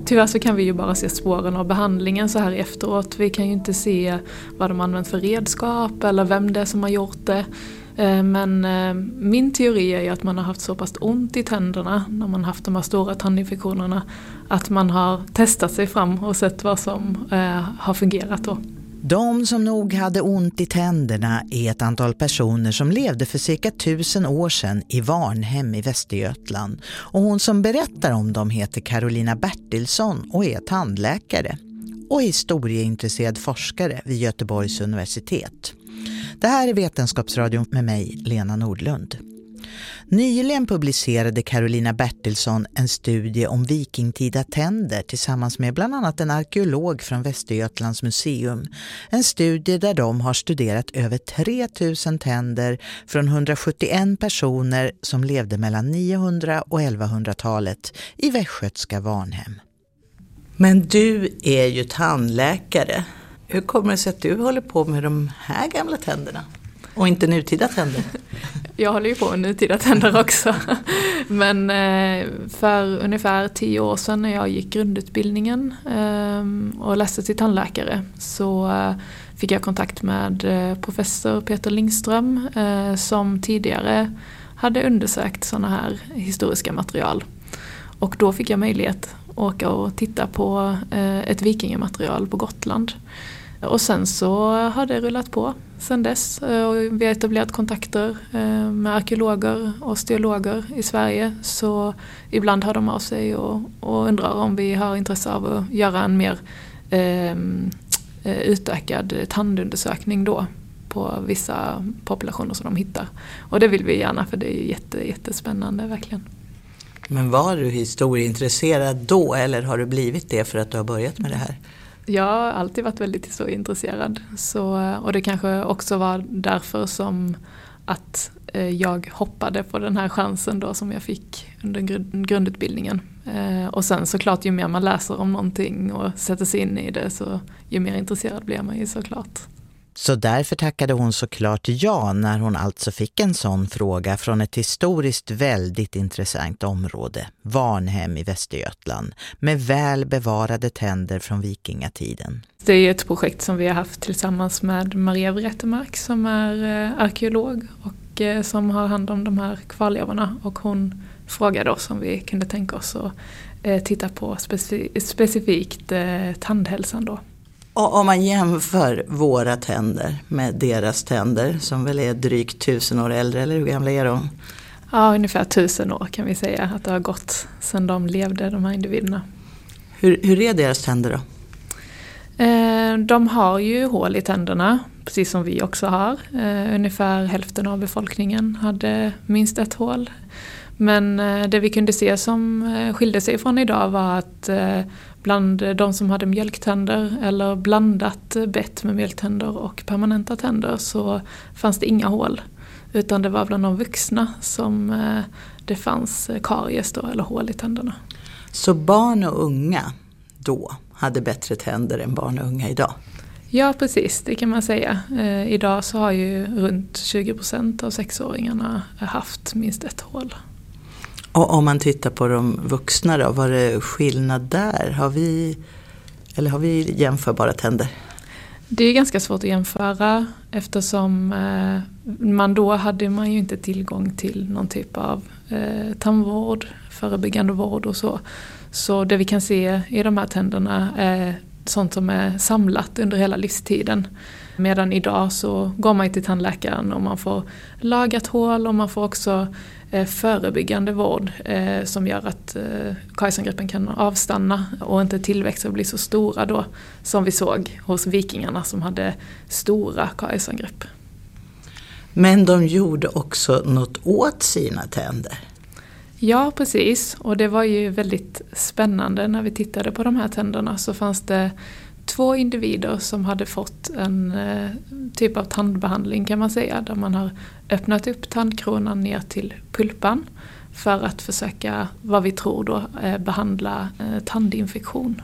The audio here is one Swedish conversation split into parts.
Tyvärr så kan vi ju bara se spåren av behandlingen så här efteråt. Vi kan ju inte se vad de använt för redskap eller vem det är som har gjort det. Men min teori är ju att man har haft så pass ont i tänderna när man haft de här stora tandinfektionerna att man har testat sig fram och sett vad som har fungerat då. De som nog hade ont i tänderna är ett antal personer som levde för cirka 1000 år sedan i Varnhem i Västergötland. Och hon som berättar om dem heter Carolina Bertilsson och är tandläkare och historieintresserad forskare vid Göteborgs universitet. Det här är Vetenskapsradion med mig, Lena Nordlund. Nyligen publicerade Carolina Bertilsson en studie om vikingtida tänder tillsammans med bland annat en arkeolog från Västergötlands museum. En studie där de har studerat över 3000 tänder från 171 personer som levde mellan 900 och 1100-talet i västgötska Varnhem. Men du är ju tandläkare. Hur kommer det sig att du håller på med de här gamla tänderna och inte nutida tänder? Jag håller ju på med nutida tänder också. Men för ungefär 10 år sedan när jag gick grundutbildningen och läste till tandläkare så fick jag kontakt med professor Peter Lindström som tidigare hade undersökt sådana här historiska material. Och då fick jag möjlighet att åka och titta på ett vikingamaterial på Gotland. Och sen så har det rullat på sen dess och vi har etablerat kontakter med arkeologer och osteologer i Sverige. Så ibland hör de av sig och undrar om vi har intresse av att göra en mer utökad tandundersökning då på vissa populationer som de hittar. Och det vill vi gärna för det är jättespännande verkligen. Men var du historieintresserad då eller har du blivit det för att du har börjat med det här? Jag har alltid varit väldigt historieintresserad. Och det kanske också var därför som att jag hoppade på den här chansen då som jag fick under grundutbildningen. Och sen såklart ju mer man läser om någonting och sätter sig in i det så ju mer intresserad blir man ju såklart. Så därför tackade hon såklart ja när hon alltså fick en sån fråga från ett historiskt väldigt intressant område, Varnhem i Västergötland, med väl bevarade tänder från vikingatiden. Det är ett projekt som vi har haft tillsammans med Maria Wrettermark som är arkeolog och som har hand om de här kvarlevorna. Och hon frågade oss om vi kunde tänka oss att titta på specifikt tandhälsan då. Och om man jämför våra tänder med deras tänder som väl är drygt 1000 år äldre, eller hur gamla är de? Ja, ungefär 1000 år kan vi säga att det har gått sedan de levde, de här individerna. Hur är deras tänder då? De har ju hål i tänderna, precis som vi också har. Ungefär hälften av befolkningen hade minst ett hål. Men det vi kunde se som skilde sig från idag var att bland de som hade mjölktänder eller blandat bett med mjölktänder och permanenta tänder så fanns det inga hål. Utan det var bland de vuxna som det fanns karies då, eller hål i tänderna. Så barn och unga då hade bättre tänder än barn och unga idag? Ja, precis. Det kan man säga. Idag så har ju runt 20% av 6-åringarna haft minst ett hål. Och om man tittar på de vuxna då, var det skillnad där? Har vi jämförbara tänder? Det är ganska svårt att jämföra eftersom man då hade man ju inte tillgång till någon typ av tandvård, förebyggande vård och så. Så det vi kan se i de här tänderna är sånt som är samlat under hela livstiden. Medan idag så går man till tandläkaren och man får lagat hål och man får också förebyggande vård som gör att kariesangreppen kan avstanna och inte tillväxten blir så stora då som vi såg hos vikingarna som hade stora kariesangrepp. Men de gjorde också något åt sina tänder. Ja, precis. Och det var ju väldigt spännande när vi tittade på de här tänderna så fanns det 2 individer som hade fått en typ av tandbehandling kan man säga. Där man har öppnat upp tandkronan ner till pulpan för att försöka, vad vi tror då, behandla tandinfektion.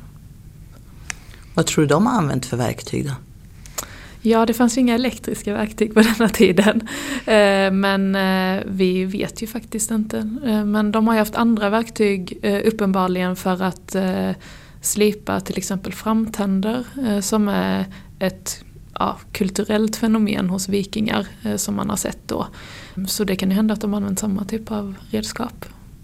Vad tror du de har använt för verktyg då? Ja, det fanns ju inga elektriska verktyg på denna tiden. Men vi vet ju faktiskt inte. Men de har ju haft andra verktyg uppenbarligen för att slipa till exempel framtänder som är ett kulturellt fenomen hos vikingar som man har sett då. Så det kan ju hända att de använder samma typ av redskap.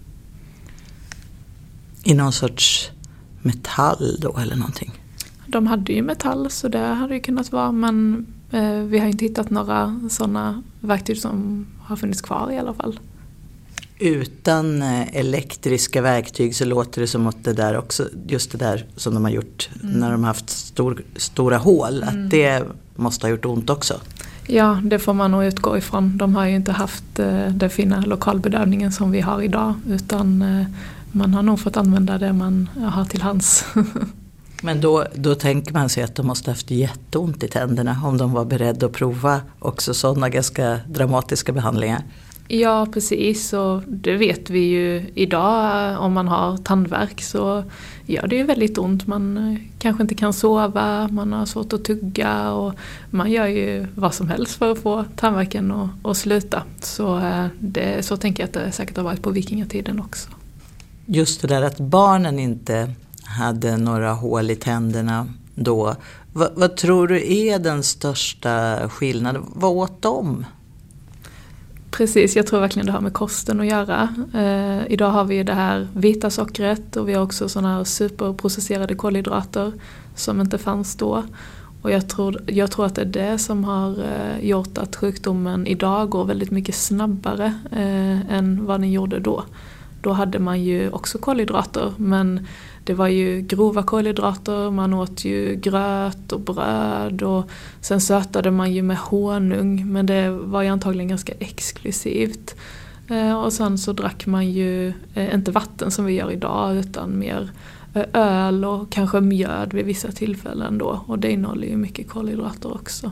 I någon sorts metall då eller någonting? De hade ju metall så det hade ju kunnat vara, men vi har inte hittat några sådana verktyg som har funnits kvar i alla fall. Utan elektriska verktyg så låter det som att det där också, just det där som de har gjort när de har haft stora hål, att det måste ha gjort ont också. Ja, det får man nog utgå ifrån. De har ju inte haft den fina lokalbedövningen som vi har idag, utan man har nog fått använda det man har till hands. Men då tänker man sig att de måste haft jätteont i tänderna om de var beredda att prova också sådana ganska dramatiska behandlingar. Ja, precis. Och det vet vi ju idag. Om man har tandvärk så gör det ju väldigt ont. Man kanske inte kan sova, man har svårt att tugga och man gör ju vad som helst för att få tandvärken att sluta. Så tänker jag att det säkert har varit på vikingatiden också. Just det där att barnen inte hade några hål i tänderna då. Vad tror du är den största skillnaden? Vad åt de? Precis, jag tror verkligen det har med kosten att göra. Idag har vi det här vita sockret och vi har också sådana här superprocesserade kolhydrater som inte fanns då. Och jag tror att det är det som har gjort att sjukdomen idag går väldigt mycket snabbare än vad den gjorde då. Då hade man ju också kolhydrater, men det var ju grova kolhydrater, man åt ju gröt och bröd och sen sötade man ju med honung, men det var ju antagligen ganska exklusivt. Och sen så drack man ju inte vatten som vi gör idag utan mer öl och kanske mjöd vid vissa tillfällen då, och det innehåller ju mycket kolhydrater också.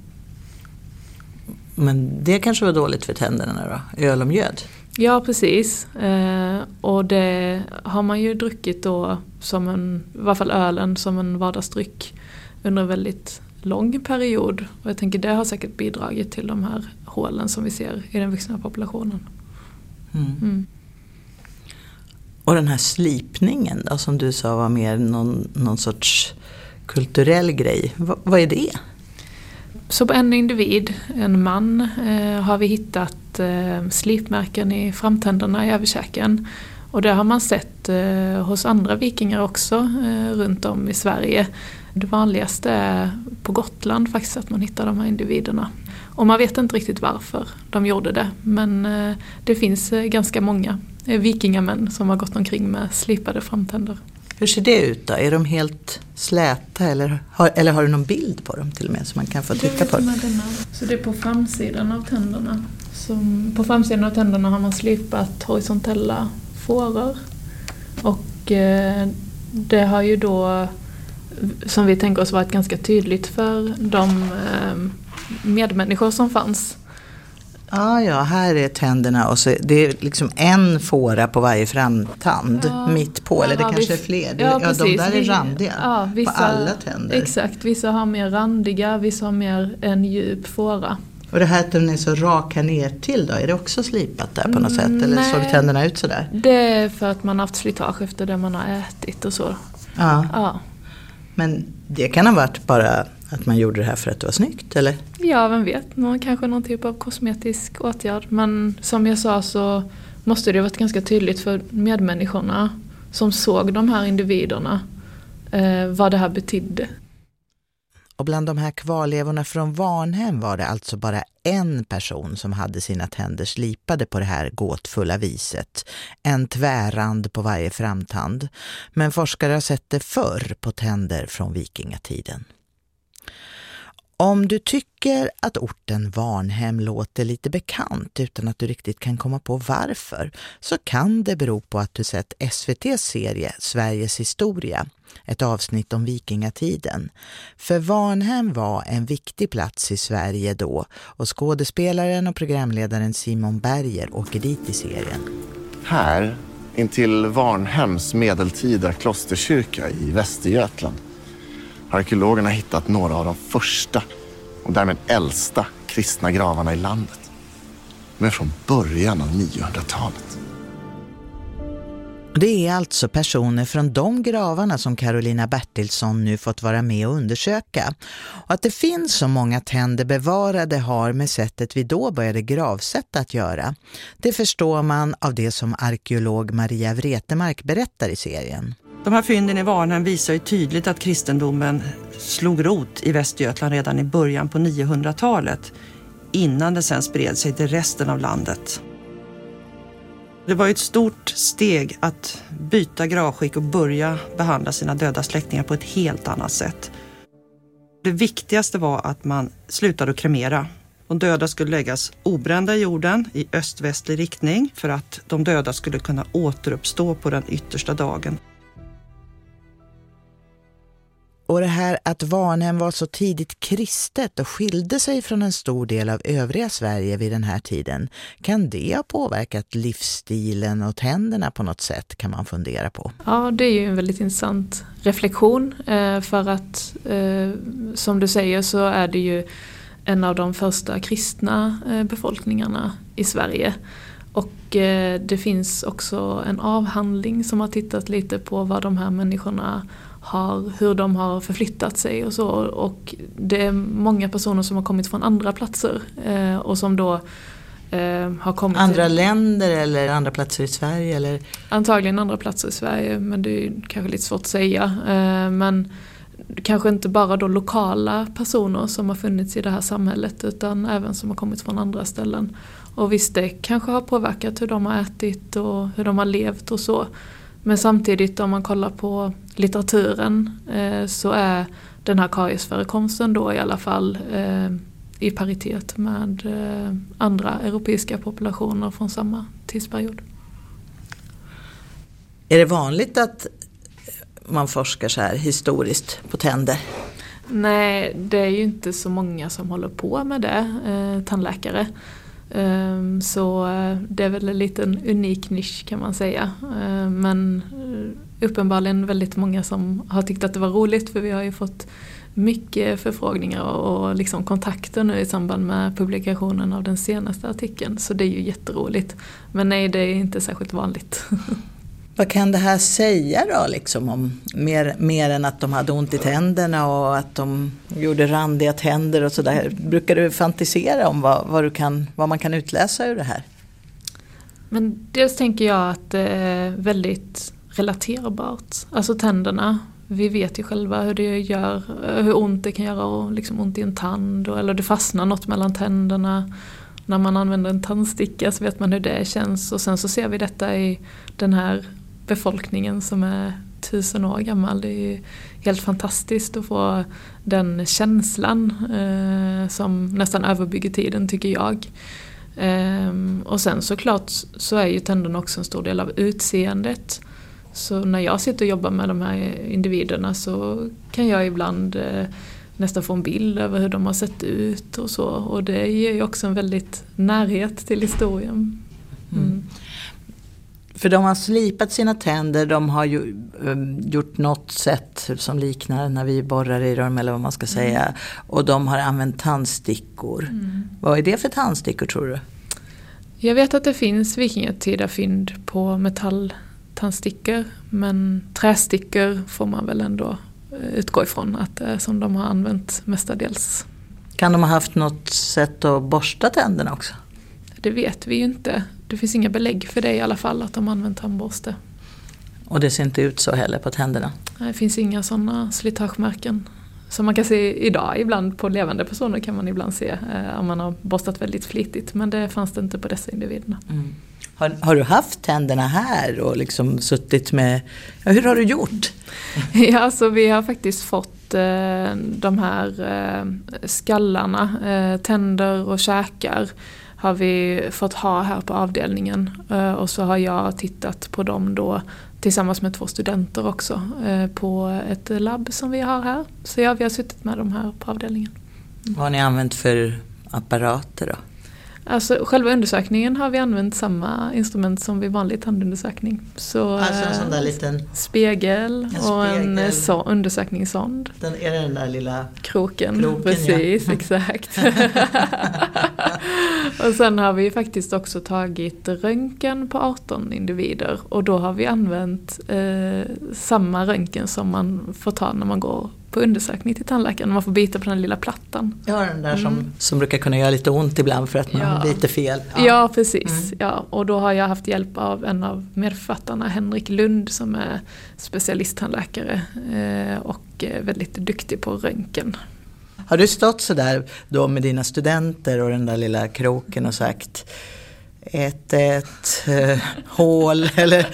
Men det kanske var dåligt för tänderna då? Öl och mjöd? Ja, precis. Och det har man ju druckit då i varje fall ölen som en vardagsdryck under en väldigt lång period. Och jag tänker det har säkert bidragit till de här hålen som vi ser i den vuxna populationen. Och den här slipningen då, som du sa var mer någon sorts kulturell grej. Vad är det? Så på en individ, en man, har vi hittat slipmärken i framtänderna i överkäken. Och det har man sett hos andra vikingar också runt om i Sverige. Det vanligaste är på Gotland faktiskt att man hittar de här individerna. Och man vet inte riktigt varför de gjorde det. Men det finns ganska många vikingamän som har gått omkring med slipade framtänder. Hur ser det ut då? Är de helt släta eller har du någon bild på dem till och med som man kan få titta på? Så det är på framsidan av tänderna. På framsidan av tänderna har man slipat horisontella fåror. Och det har ju då, som vi tänker oss, varit ganska tydligt för de medmänniskor som fanns. Ja, här är tänderna och så det är liksom en fåra på varje framtand mitt på, eller det kanske är fler. Ja, de där är randiga på alla tänder. Exakt, vissa har mer randiga, vissa har mer en djup fåra. Och det här att den är så rak här ner till då, är det också slipat där på något sätt? Eller såg tänderna ut sådär? Det är för att man har haft slitage efter det man har ätit och så. Ja. Men det kan ha varit bara att man gjorde det här för att det var snyggt, eller? Ja, vem vet. Kanske någon typ av kosmetisk åtgärd. Men som jag sa så måste det ha varit ganska tydligt för medmänniskorna som såg de här individerna vad det här betydde. Och bland de här kvarlevorna från Varnhem var det alltså bara en person som hade sina tänder slipade på det här gåtfulla viset. En tvärrand på varje framtand. Men forskare har sett det förr på tänder från vikingatiden. Om du tycker att orten Varnhem låter lite bekant utan att du riktigt kan komma på varför, så kan det bero på att du sett SVT:s serie Sveriges historia, ett avsnitt om vikingatiden. För Varnhem var en viktig plats i Sverige då, och skådespelaren och programledaren Simon Berger åker dit i serien. Här, intill Varnhems medeltida klosterkyrka i Västergötland, har arkeologerna hittat några av de första och därmed äldsta kristna gravarna i landet. Men från början av 900-talet. Det är alltså personer från de gravarna som Carolina Bertilsson nu fått vara med och undersöka. Och att det finns så många tänder bevarade har med sättet vi då började gravsätta att göra. Det förstår man av det som arkeolog Maria Vretemark berättar i serien. De här fynden i Varnhem visar ju tydligt att kristendomen slog rot i Västergötland redan i början på 900-talet, innan det sen spred sig till resten av landet. Det var ett stort steg att byta gravskick och börja behandla sina döda släktingar på ett helt annat sätt. Det viktigaste var att man slutade att kremera. De döda skulle läggas obrända i jorden i öst-västlig riktning för att de döda skulle kunna återuppstå på den yttersta dagen. Och det här att Varnhem var så tidigt kristet och skilde sig från en stor del av övriga Sverige vid den här tiden, kan det ha påverkat livsstilen och tänderna på något sätt, kan man fundera på? Ja, det är ju en väldigt intressant reflektion för att som du säger så är det ju en av de första kristna befolkningarna i Sverige. Och det finns också en avhandling som har tittat lite på vad de här människorna hur de har förflyttat sig och så, och det är många personer som har kommit från andra platser och som då har kommit andra länder eller andra platser i Sverige eller? Antagligen andra platser i Sverige, men det är kanske lite svårt att säga, men kanske inte bara då lokala personer som har funnits i det här samhället utan även som har kommit från andra ställen. Och visst, det kanske har påverkat hur de har ätit och hur de har levt och så. Men samtidigt om man kollar på litteraturen så är den här kariesförekomsten då i alla fall i paritet med andra europeiska populationer från samma tidsperiod. Är det vanligt att man forskar så här historiskt på tänder? Nej, det är ju inte så många som håller på med det, tandläkare. Så det är väl en liten unik nisch kan man säga. Men uppenbarligen väldigt många som har tyckt att det var roligt, för vi har ju fått mycket förfrågningar och liksom kontakter nu i samband med publikationen av den senaste artikeln. Så det är ju jätteroligt. Men nej, det är inte särskilt vanligt. Vad kan det här säga då liksom om mer än att de hade ont i tänderna och att de gjorde randiga tänder och sådär? Brukar du fantisera om vad man kan utläsa ur det här? Men dels tänker jag att det är väldigt relaterbart. Alltså tänderna, vi vet ju själva hur ont det kan göra och liksom ont i en tand eller det fastnar något mellan tänderna. När man använder en tandsticka så vet man hur det känns, och sen så ser vi detta i den här befolkningen som är 1000 år gammal. Det är ju helt fantastiskt att få den känslan som nästan överbygger tiden, tycker jag. Och sen såklart så är ju tänderna också en stor del av utseendet. Så när jag sitter och jobbar med de här individerna så kan jag ibland nästan få en bild över hur de har sett ut och så. Och det ger ju också en väldigt närhet till historien. Mm. För de har slipat sina tänder, de har ju gjort något sätt som liknar när vi borrar i dem eller vad man ska säga. Och de har använt tandstickor. Vad är det för tandstickor, tror du? Jag vet att det finns vikingatida fynd på metalltandstickor, men trästickor får man väl ändå utgå ifrån att det är som de har använt mestadels. Kan de ha haft något sätt att borsta tänderna också? Det vet vi ju inte. Det finns inga belägg för det i alla fall, att de använt tandborste. Och det ser inte ut så heller på tänderna? Nej, det finns inga sådana slitagemärken. Som man kan se idag, ibland på levande personer kan man ibland se om man har borstat väldigt flitigt. Men det fanns det inte på dessa individerna. Mm. Har du haft tänderna här och liksom suttit med... Ja, hur har du gjort? Ja, alltså vi har faktiskt fått de här skallarna, tänder och käkar har vi fått ha här på avdelningen. Och så har jag tittat på dem då tillsammans med 2 studenter också på ett labb som vi har här. Så ja, vi har suttit med dem här på avdelningen. Vad har ni använt för apparater då? Alltså själva undersökningen har vi använt samma instrument som vid vanlig tandundersökning. Så, alltså en sån där liten spegel och en undersökningssond. Är det den där lilla kroken precis, ja. Exakt. Och sen har vi faktiskt också tagit röntgen på 18 individer. Och då har vi använt samma röntgen som man får ta när man går på undersökning till tandläkaren. När man får bita på den lilla plattan. Ja, den där som brukar kunna göra lite ont ibland för att man biter fel. Ja, precis. Ja, och då har jag haft hjälp av en av medförfattarna, Henrik Lund, som är specialisttandläkare och väldigt duktig på röntgen. Har du stått så där då med dina studenter och den där lilla kroken och sagt ett hål eller?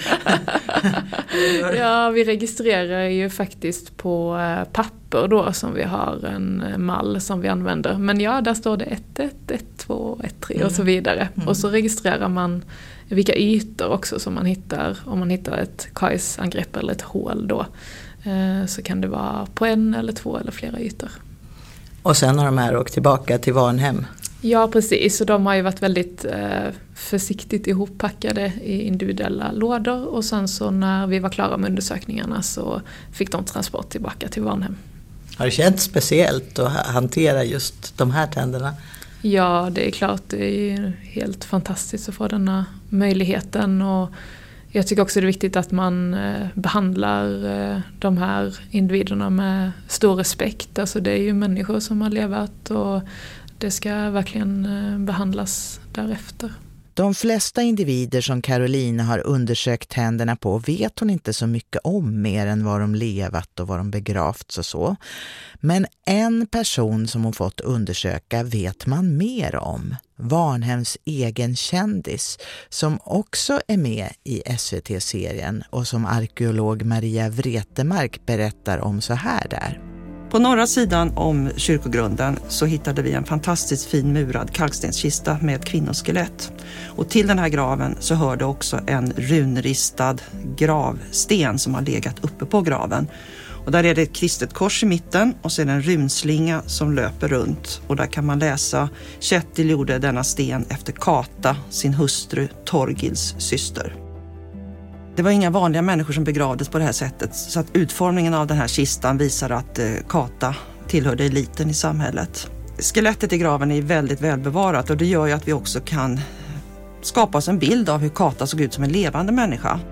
Ja, vi registrerar ju faktiskt på papper då som vi har en mall som vi använder. Men ja, där står det 1, 1, 2, 1, 3 och så vidare. Och så registrerar man vilka ytor också som man hittar. Om man hittar ett kajsangrepp eller ett hål då så kan det vara på 1 eller 2 eller flera ytor. Och sen har de här åkt tillbaka till Varnhem. Ja, precis. Och de har ju varit väldigt försiktigt ihoppackade i individuella lådor. Och sen så när vi var klara med undersökningarna så fick de transport tillbaka till Varnhem. Har det känts speciellt att hantera just de här tänderna? Ja, det är klart. Det är ju helt fantastiskt att få denna möjligheten. Och jag tycker också det är viktigt att man behandlar de här individerna med stor respekt. Alltså det är ju människor som har levat och det ska verkligen behandlas därefter. De flesta individer som Carolina har undersökt tänderna på vet hon inte så mycket om mer än vad de levat och vad de begravts och så. Men en person som hon fått undersöka vet man mer om. Varnhems egen kändis som också är med i SVT-serien och som arkeolog Maria Vretemark berättar om så här där. På norra sidan om kyrkogrunden så hittade vi en fantastiskt fin murad kalkstenskista med ett kvinnoskelett. Och till den här graven så hörde också en runristad gravsten som har legat uppe på graven. Och där är det ett kristet kors i mitten och sen en runslinga som löper runt. Och där kan man läsa: Kjetil gjorde denna sten efter Kata, sin hustru Torgils syster. Det var inga vanliga människor som begravdes på det här sättet, så att utformningen av den här kistan visar att Kata tillhörde eliten i samhället. Skelettet i graven är väldigt välbevarat och det gör ju att vi också kan skapa oss en bild av hur Kata såg ut som en levande människa.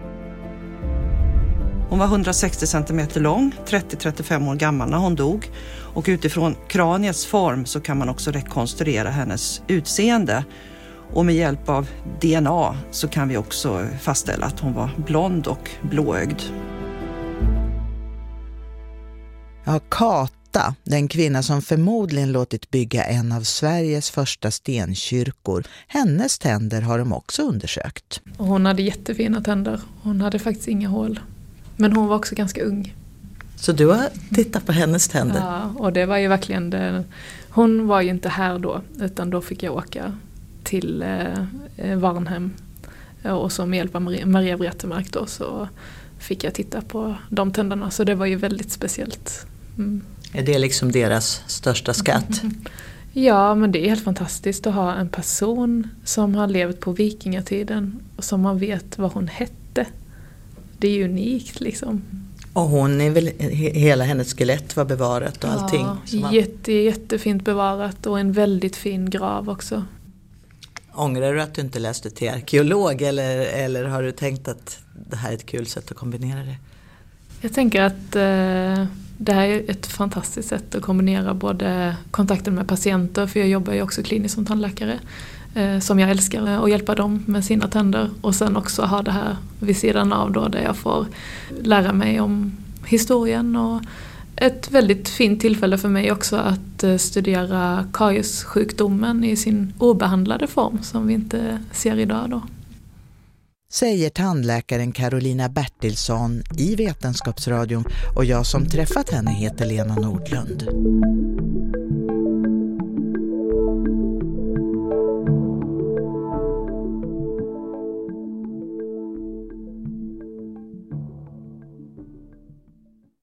Hon var 160 cm lång, 30-35 år gammal när hon dog. Och utifrån kraniets form så kan man också rekonstruera hennes utseende. Och med hjälp av DNA så kan vi också fastställa att hon var blond och blåögd. Ja, Kata, den kvinna som förmodligen låtit bygga en av Sveriges första stenkyrkor. Hennes tänder har de också undersökt. Och hon hade jättefina tänder. Hon hade faktiskt inga hål. Men hon var också ganska ung. Så du har tittat på hennes tänder? Ja, och det var ju verkligen det. Hon var ju inte här då, utan då fick jag åka till Varnhem. Och så med hjälp av Maria Vretemark då så fick jag titta på de tänderna. Så det var ju väldigt speciellt. Mm. Är det liksom deras största skatt? Ja, men det är helt fantastiskt att ha en person som har levt på vikingatiden och som man vet vad hon hette. Det är ju unikt liksom. Och hon är väl, hela hennes skelett var bevarat och allting? Ja, jättefint bevarat och en väldigt fin grav också. Ångrar du att du inte läste till arkeolog eller har du tänkt att det här är ett kul sätt att kombinera det? Jag tänker att det här är ett fantastiskt sätt att kombinera både kontakten med patienter, för jag jobbar ju också kliniskt som tandläkare, som jag älskar, att hjälpa dem med sina tänder, och sen också ha det här vid sidan av då, där jag får lära mig om historien, och ett väldigt fint tillfälle för mig också att studera kariessjukdomen i sin obehandlade form som vi inte ser idag då. Säger tandläkaren Carolina Bertilsson i Vetenskapsradion, och jag som träffat henne heter Lena Nordlund.